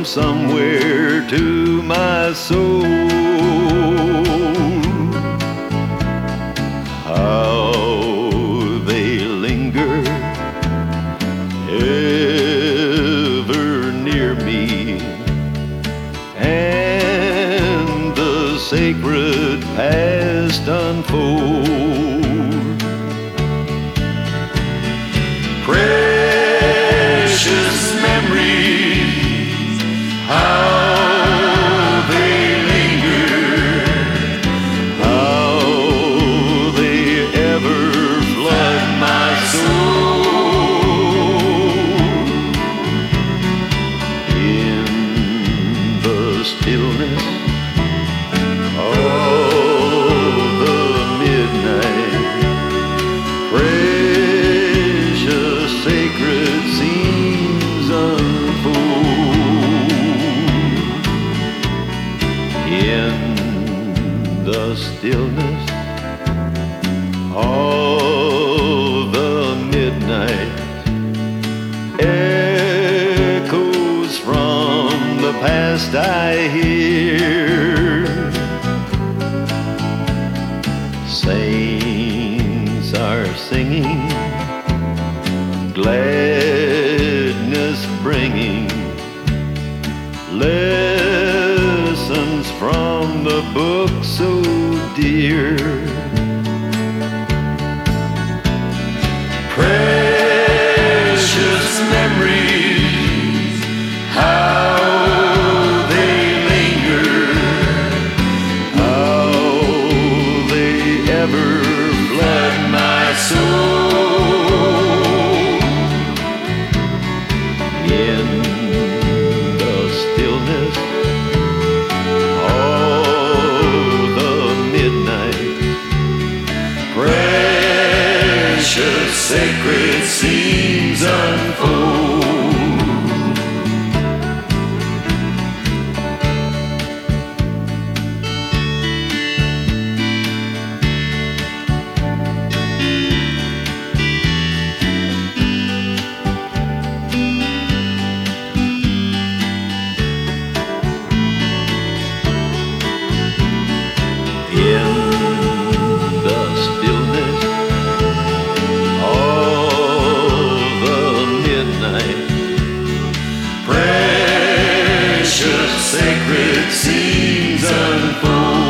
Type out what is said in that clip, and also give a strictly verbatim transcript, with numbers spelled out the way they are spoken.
from somewhere to my soul. How they linger ever near me, and the sacred past unfold. Precious memories, how they linger, how they ever flood my soul. In the stillness of the midnight, precious sacred scenes unfold. In the stillness of the midnight, echoes from the past I hear. Saints are singing, gladness bringing, lessons from the book so dear. Precious memories, how they linger, how they ever flood my soul. In the stillness of the midnight, precious sacred scenes unfold. In the stillness of the midnight, precious sacred scenes unfold.